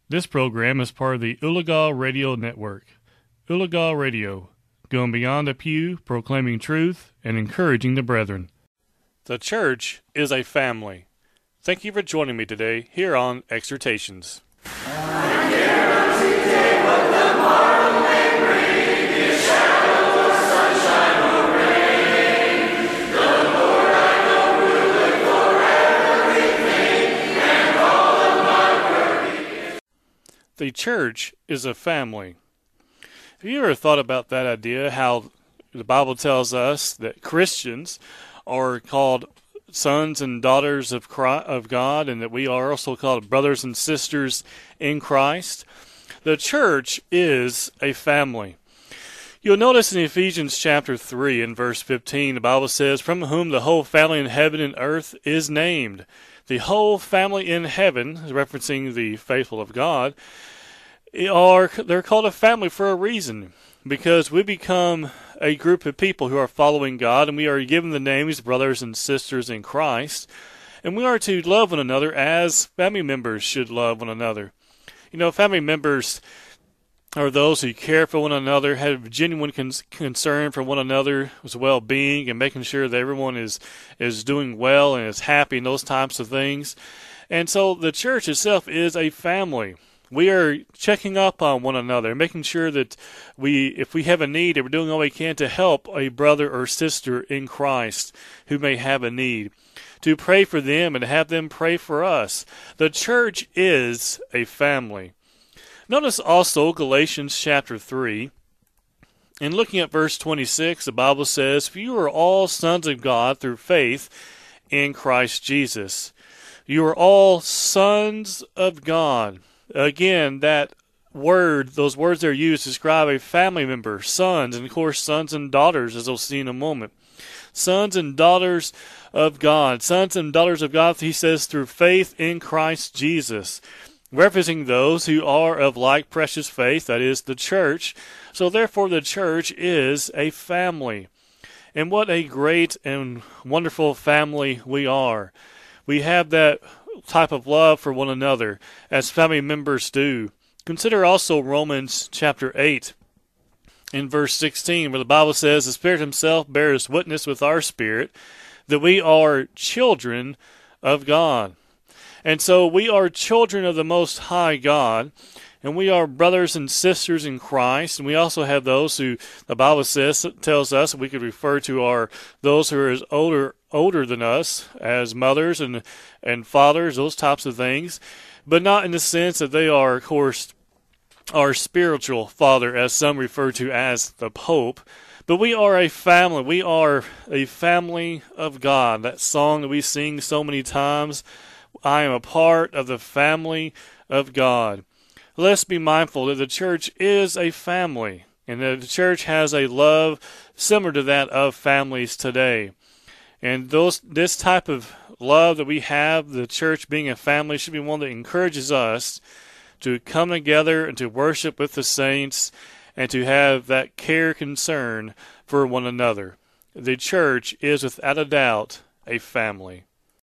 This program is part of the Ulaga Radio Network. Ulaga Radio, going beyond the pew, proclaiming truth and encouraging the brethren. The church is a family. Thank you for joining me today here on Exhortations. The church is a family. Have you ever thought about that idea, how the Bible tells us that Christians are called sons and daughters of God, and that we are also called brothers and sisters in Christ? The church is a family. You'll notice in Ephesians chapter 3 and verse 15, the Bible says, "From whom the whole family in heaven and earth is named." The whole family in heaven, referencing the faithful of God, they're called a family for a reason, because we become a group of people who are following God, and we are given the names brothers and sisters in Christ, and we are to love one another as family members should love one another. You know, family members are those who care for one another, have genuine concern for one another's well-being, and making sure that everyone is doing well and is happy and those types of things. And so the church itself is a family. We are checking up on one another, making sure that if we have a need, that we're doing all we can to help a brother or sister in Christ who may have a need, to pray for them and have them pray for us. The church is a family. Notice also Galatians chapter 3. In looking at verse 26, the Bible says, "For you are all sons of God through faith in Christ Jesus." You are all sons of God. Again, those words are used to describe a family member, sons, and of course sons and daughters, as we'll see in a moment. Sons and daughters of God. Sons and daughters of God, he says, through faith in Christ Jesus, referencing those who are of like precious faith, that is, the church. So therefore the church is a family. And what a great and wonderful family we are. We have that type of love for one another, as family members do. Consider also Romans chapter 8, in verse 16, where the Bible says, "The Spirit himself bears witness with our spirit that we are children of God." And so we are children of the Most High God, and we are brothers and sisters in Christ. And we also have those who the Bible tells us we could refer to those who are older than us as mothers and fathers, those types of things, but not in the sense that they are, of course, our spiritual father, as some refer to as the Pope. But we are a family. We are a family of God. That song that we sing so many times, I am a part of the family of God. Let's be mindful that the church is a family, and that the church has a love similar to that of families today. And this type of love that we have, the church being a family, should be one that encourages us to come together and to worship with the saints and to have that concern for one another. The church is without a doubt a family.